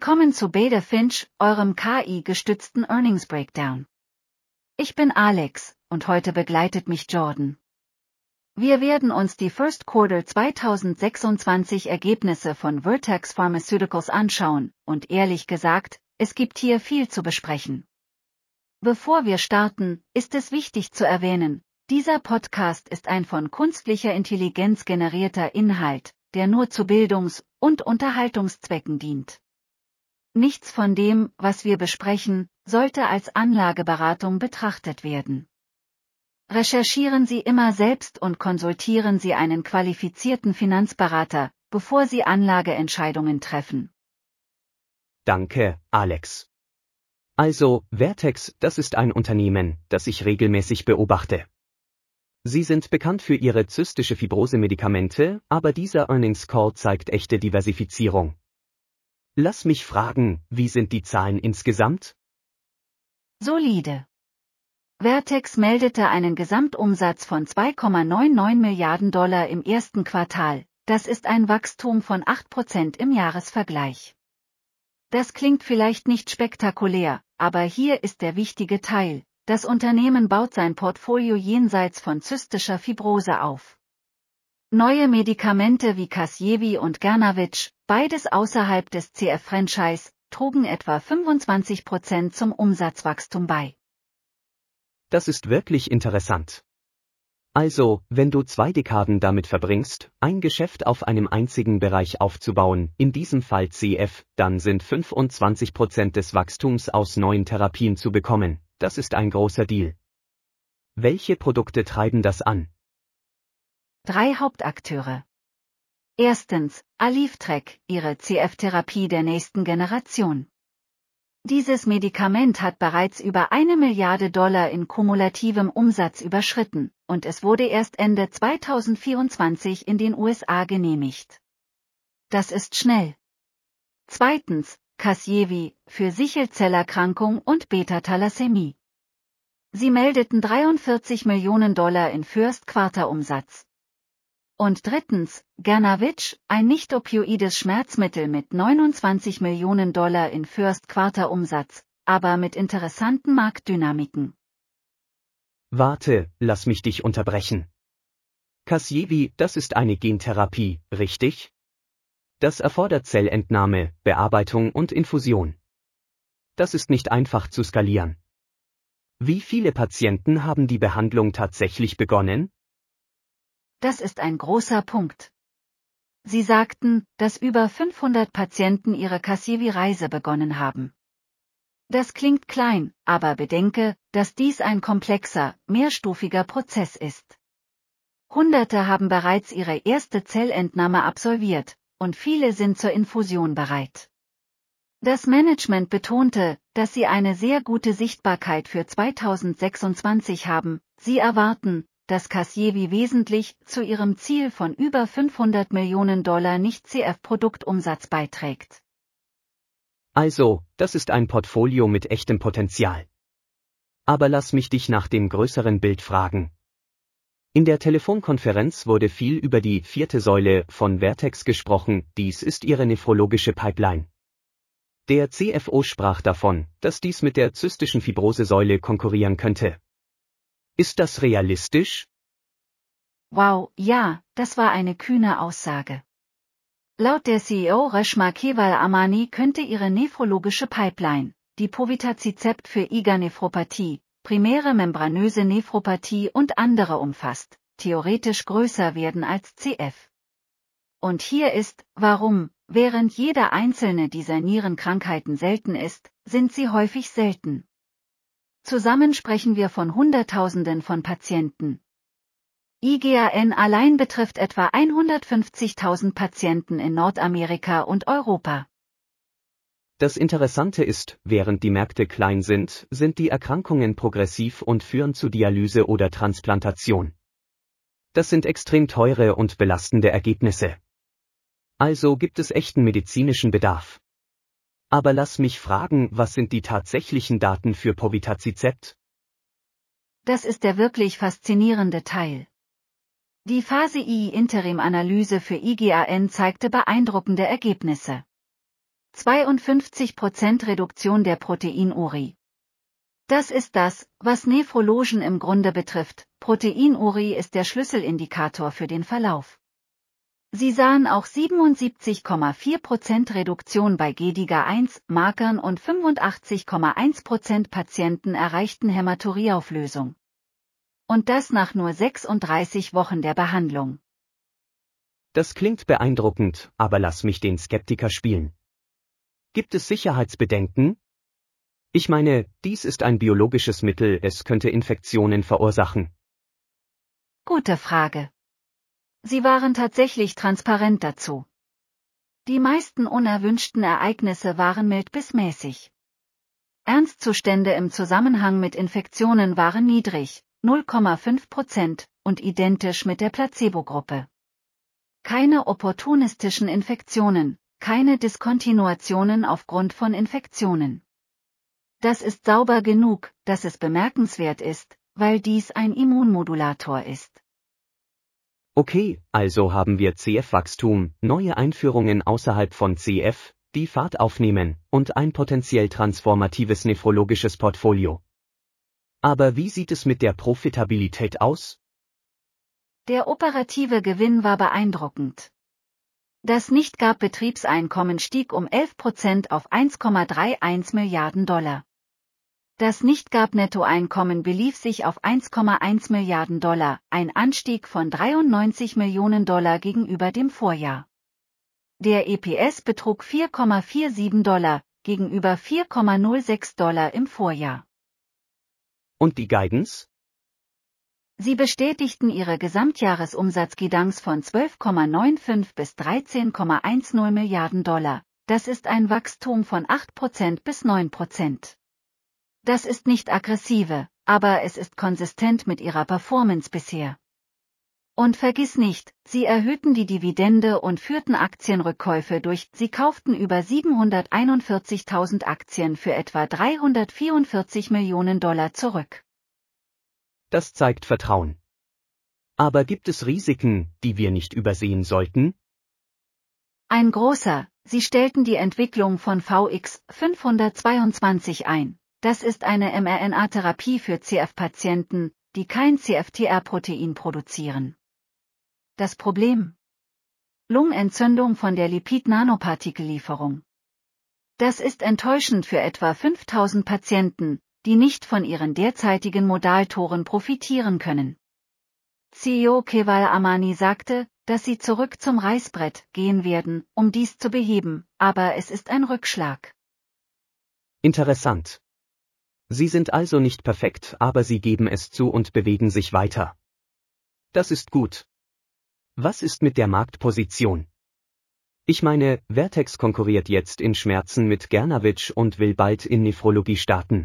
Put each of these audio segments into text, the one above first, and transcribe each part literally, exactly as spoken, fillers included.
Willkommen zu Beta Finch, eurem K I-gestützten Earnings Breakdown. Ich bin Alex, und heute begleitet mich Jordan. Wir werden uns die First Quarter zweitausendsechsundzwanzig Ergebnisse von Vertex Pharmaceuticals anschauen, und ehrlich gesagt, es gibt hier viel zu besprechen. Bevor wir starten, ist es wichtig zu erwähnen, dieser Podcast ist ein von künstlicher Intelligenz generierter Inhalt, der nur zu Bildungs- und Unterhaltungszwecken dient. Nichts von dem, was wir besprechen, sollte als Anlageberatung betrachtet werden. Recherchieren Sie immer selbst und konsultieren Sie einen qualifizierten Finanzberater, bevor Sie Anlageentscheidungen treffen. Danke, Alex. Also, Vertex, das ist ein Unternehmen, das ich regelmäßig beobachte. Sie sind bekannt für ihre zystische Fibrose-Medikamente, aber dieser Earnings Call zeigt echte Diversifizierung. Lass mich fragen, wie sind die Zahlen insgesamt? Solide. Vertex meldete einen Gesamtumsatz von zwei Komma neunundneunzig Milliarden Dollar im ersten Quartal, das ist ein Wachstum von acht Prozent im Jahresvergleich. Das klingt vielleicht nicht spektakulär, aber hier ist der wichtige Teil: Das Unternehmen baut sein Portfolio jenseits von zystischer Fibrose auf. Neue Medikamente wie Casgevy und Gernavitch, beides außerhalb des C F-Franchise, trugen etwa fünfundzwanzig Prozent zum Umsatzwachstum bei. Das ist wirklich interessant. Also, wenn du zwei Dekaden damit verbringst, ein Geschäft auf einem einzigen Bereich aufzubauen, in diesem Fall C F, dann sind fünfundzwanzig Prozent des Wachstums aus neuen Therapien zu bekommen. Das ist ein großer Deal. Welche Produkte treiben das an? Drei Hauptakteure. Erstens, Aliftrek, ihre C F-Therapie der nächsten Generation. Dieses Medikament hat bereits über eine Milliarde Dollar in kumulativem Umsatz überschritten, und es wurde erst Ende zweitausendvierundzwanzig in den U S A genehmigt. Das ist schnell. Zweitens, Casgevy, für Sichelzellerkrankung und Beta-Thalassämie. Sie meldeten dreiundvierzig Millionen Dollar in First-Quarter-Umsatz. Und drittens, Gernavitch, ein nicht-opioides Schmerzmittel mit neunundzwanzig Millionen Dollar in First-Quarter-Umsatz, aber mit interessanten Marktdynamiken. Warte, lass mich dich unterbrechen. Casgevy, das ist eine Gentherapie, richtig? Das erfordert Zellentnahme, Bearbeitung und Infusion. Das ist nicht einfach zu skalieren. Wie viele Patienten haben die Behandlung tatsächlich begonnen? Das ist ein großer Punkt. Sie sagten, dass über fünfhundert Patienten ihre Casgevy-Reise begonnen haben. Das klingt klein, aber bedenke, dass dies ein komplexer, mehrstufiger Prozess ist. Hunderte haben bereits ihre erste Zellentnahme absolviert, und viele sind zur Infusion bereit. Das Management betonte, dass sie eine sehr gute Sichtbarkeit für zweitausendsechsundzwanzig haben. Sie erwarten, dass Casgevy wesentlich zu ihrem Ziel von über fünfhundert Millionen Dollar Nicht-C F-Produktumsatz beiträgt. Also, das ist ein Portfolio mit echtem Potenzial. Aber lass mich dich nach dem größeren Bild fragen. In der Telefonkonferenz wurde viel über die vierte Säule von Vertex gesprochen, dies ist ihre nephrologische Pipeline. Der C F O sprach davon, dass dies mit der zystischen Fibrose-Säule konkurrieren könnte. Ist das realistisch? Wow, ja, das war eine kühne Aussage. Laut der C E O Reshma Kewal-Amani könnte ihre nephrologische Pipeline, die Povetacicept für I G A-Nephropathie, primäre membranöse Nephropathie und andere umfasst, theoretisch größer werden als C F. Und hier ist, warum, während jeder einzelne dieser Nierenkrankheiten selten ist, sind sie häufig selten. Zusammen sprechen wir von Hunderttausenden von Patienten. I G A N allein betrifft etwa hundertfünfzigtausend Patienten in Nordamerika und Europa. Das Interessante ist, während die Märkte klein sind, sind die Erkrankungen progressiv und führen zu Dialyse oder Transplantation. Das sind extrem teure und belastende Ergebnisse. Also gibt es echten medizinischen Bedarf. Aber lass mich fragen, was sind die tatsächlichen Daten für Povetacicept? Das ist der wirklich faszinierende Teil. Die Phase I-Interim-Analyse für I G A N zeigte beeindruckende Ergebnisse. zweiundfünfzig Prozent Reduktion der Proteinurie. Das ist das, was Nephrologen im Grunde betrifft. Proteinurie ist der Schlüsselindikator für den Verlauf. Sie sahen auch siebenundsiebzig Komma vier Prozent Reduktion bei G D I G A eins Markern und fünfundachtzig Komma eins Prozent Patienten erreichten Hämaturieauflösung. Und das nach nur sechsunddreißig Wochen der Behandlung. Das klingt beeindruckend, aber lass mich den Skeptiker spielen. Gibt es Sicherheitsbedenken? Ich meine, dies ist ein biologisches Mittel, es könnte Infektionen verursachen. Gute Frage. Sie waren tatsächlich transparent dazu. Die meisten unerwünschten Ereignisse waren mild bis mäßig. Ernstzustände im Zusammenhang mit Infektionen waren niedrig, null Komma fünf Prozent, und identisch mit der Placebo-Gruppe. Keine opportunistischen Infektionen, keine Diskontinuationen aufgrund von Infektionen. Das ist sauber genug, dass es bemerkenswert ist, weil dies ein Immunmodulator ist. Okay, also haben wir C F-Wachstum, neue Einführungen außerhalb von C F, die Fahrt aufnehmen, und ein potenziell transformatives nephrologisches Portfolio. Aber wie sieht es mit der Profitabilität aus? Der operative Gewinn war beeindruckend. Das Nicht-G A A-Betriebseinkommen stieg um elf Prozent auf eins Komma einunddreißig Milliarden Dollar. Das Nicht-G A A-Nettoeinkommen belief sich auf eins Komma eins Milliarden Dollar, ein Anstieg von dreiundneunzig Millionen Dollar gegenüber dem Vorjahr. Der E P S betrug vier Komma siebenundvierzig Dollar, gegenüber vier Komma null sechs Dollar im Vorjahr. Und die Guidance? Sie bestätigten ihre Gesamtjahresumsatzguidance von zwölf Komma fünfundneunzig bis dreizehn Komma zehn Milliarden Dollar. Das ist ein Wachstum von acht Prozent bis neun Prozent. Das ist nicht aggressive, aber es ist konsistent mit ihrer Performance bisher. Und vergiss nicht, sie erhöhten die Dividende und führten Aktienrückkäufe durch. Sie kauften über siebenhunderteinundvierzigtausend Aktien für etwa dreihundertvierundvierzig Millionen Dollar zurück. Das zeigt Vertrauen. Aber gibt es Risiken, die wir nicht übersehen sollten? Ein großer, sie stellten die Entwicklung von V X fünfhundertzweiundzwanzig ein. Das ist eine mRNA-Therapie für C F-Patienten, die kein C F T R-Protein produzieren. Das Problem? Lungenentzündung von der Lipid-Nanopartikellieferung. Das ist enttäuschend für etwa fünftausend Patienten, die nicht von ihren derzeitigen Modaltoren profitieren können. C E O Keval Amani sagte, dass sie zurück zum Reißbrett gehen werden, um dies zu beheben, aber es ist ein Rückschlag. Interessant. Sie sind also nicht perfekt, aber sie geben es zu und bewegen sich weiter. Das ist gut. Was ist mit der Marktposition? Ich meine, Vertex konkurriert jetzt in Schmerzen mit Gernavitch und will bald in Nephrologie starten.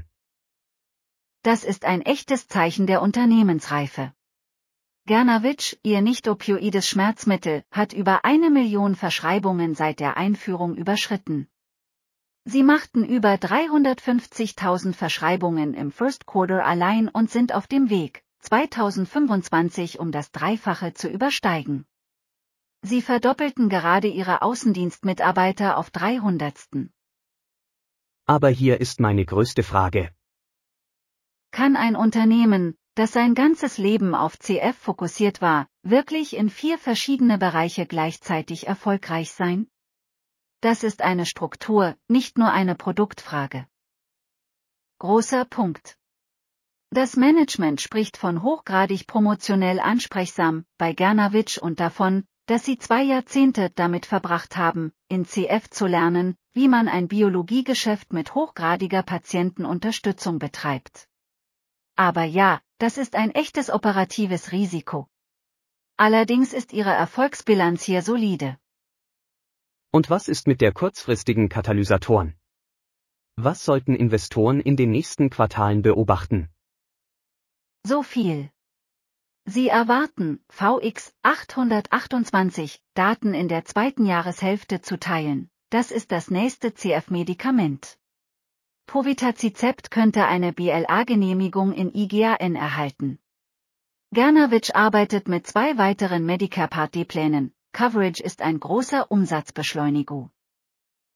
Das ist ein echtes Zeichen der Unternehmensreife. Gernavitch, ihr nicht-opioides Schmerzmittel, hat über eine Million Verschreibungen seit der Einführung überschritten. Sie machten über dreihundertfünfzigtausend Verschreibungen im First Quarter allein und sind auf dem Weg, zweitausendfünfundzwanzig um das Dreifache zu übersteigen. Sie verdoppelten gerade ihre Außendienstmitarbeiter auf dreihundertsten. Aber hier ist meine größte Frage. Kann ein Unternehmen, das sein ganzes Leben auf C F fokussiert war, wirklich in vier verschiedene Bereiche gleichzeitig erfolgreich sein? Das ist eine Struktur, nicht nur eine Produktfrage. Großer Punkt. Das Management spricht von hochgradig promotionell ansprechsam bei Gernavitch und davon, dass sie zwei Jahrzehnte damit verbracht haben, in C F zu lernen, wie man ein Biologiegeschäft mit hochgradiger Patientenunterstützung betreibt. Aber ja, das ist ein echtes operatives Risiko. Allerdings ist ihre Erfolgsbilanz hier solide. Und was ist mit der kurzfristigen Katalysatoren? Was sollten Investoren in den nächsten Quartalen beobachten? So viel. Sie erwarten, V X achthundertachtundzwanzig Daten in der zweiten Jahreshälfte zu teilen. Das ist das nächste C F-Medikament. Povetacicept könnte eine B L A-Genehmigung in I G A N erhalten. Gernavitch arbeitet mit zwei weiteren Medicare Part D-Plänen. Coverage ist ein großer Umsatzbeschleuniger.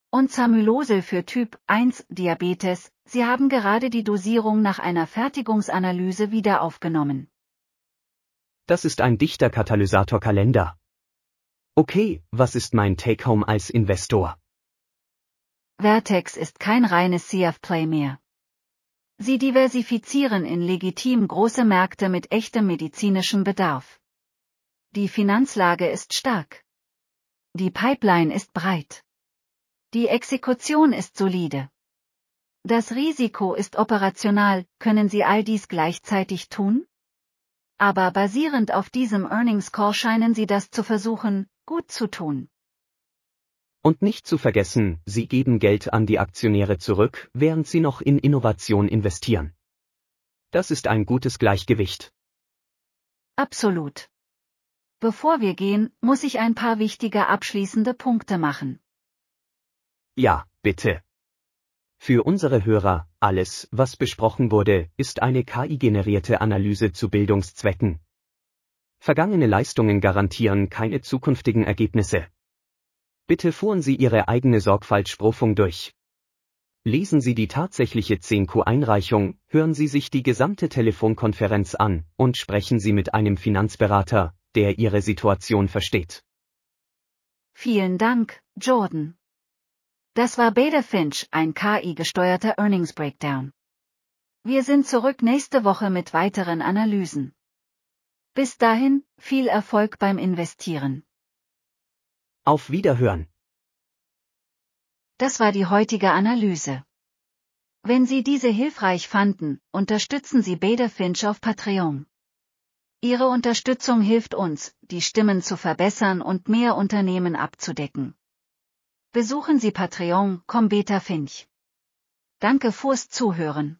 Und Zamylosel für Typ eins Diabetes, Sie haben gerade die Dosierung nach einer Fertigungsanalyse wieder aufgenommen. Das ist ein dichter Katalysatorkalender. Okay, was ist mein Take-Home als Investor? Vertex ist kein reines C F-Play mehr. Sie diversifizieren in legitim große Märkte mit echtem medizinischem Bedarf. Die Finanzlage ist stark. Die Pipeline ist breit. Die Exekution ist solide. Das Risiko ist operational, können Sie all dies gleichzeitig tun? Aber basierend auf diesem Earnings Call scheinen Sie das zu versuchen, gut zu tun. Und nicht zu vergessen, Sie geben Geld an die Aktionäre zurück, während Sie noch in Innovation investieren. Das ist ein gutes Gleichgewicht. Absolut. Bevor wir gehen, muss ich ein paar wichtige abschließende Punkte machen. Ja, bitte. Für unsere Hörer, alles, was besprochen wurde, ist eine K I-generierte Analyse zu Bildungszwecken. Vergangene Leistungen garantieren keine zukünftigen Ergebnisse. Bitte führen Sie Ihre eigene Sorgfaltsprüfung durch. Lesen Sie die tatsächliche zehn Q-Einreichung, hören Sie sich die gesamte Telefonkonferenz an und sprechen Sie mit einem Finanzberater, der Ihre Situation versteht. Vielen Dank, Jordan. Das war Beta Finch, ein K I-gesteuerter Earnings Breakdown. Wir sind zurück nächste Woche mit weiteren Analysen. Bis dahin, viel Erfolg beim Investieren. Auf Wiederhören. Das war die heutige Analyse. Wenn Sie diese hilfreich fanden, unterstützen Sie Beta Finch auf Patreon. Ihre Unterstützung hilft uns, die Stimmen zu verbessern und mehr Unternehmen abzudecken. Besuchen Sie Patreon punkt com Beta Finch. Danke fürs Zuhören.